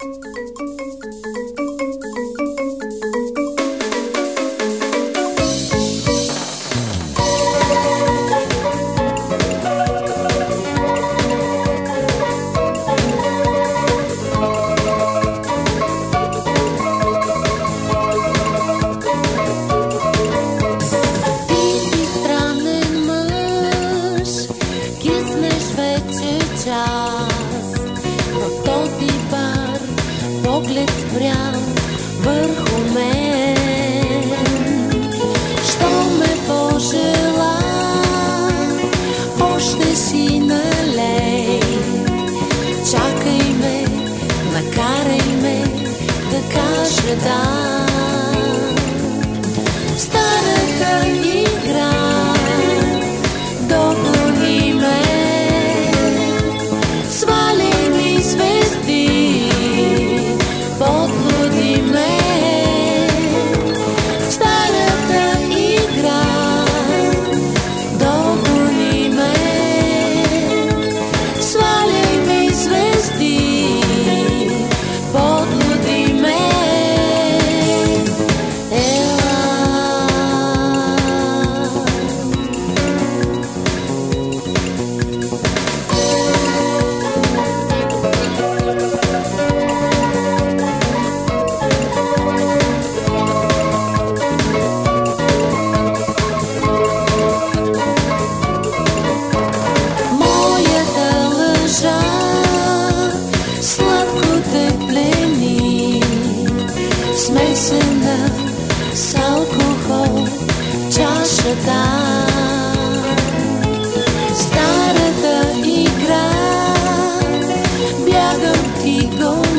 В този бар поглед спрял върху мен. Що ме пожела, още си налей. Чакай ме, накарай ме да кажа да. Старата игра догони ме. Сваляй ми звезди, подлуди ме. Старата игра догони ме. Сваляй ми звезди, подлуди ме. Смесена с алкохол чашата. Старата игра бягам ти го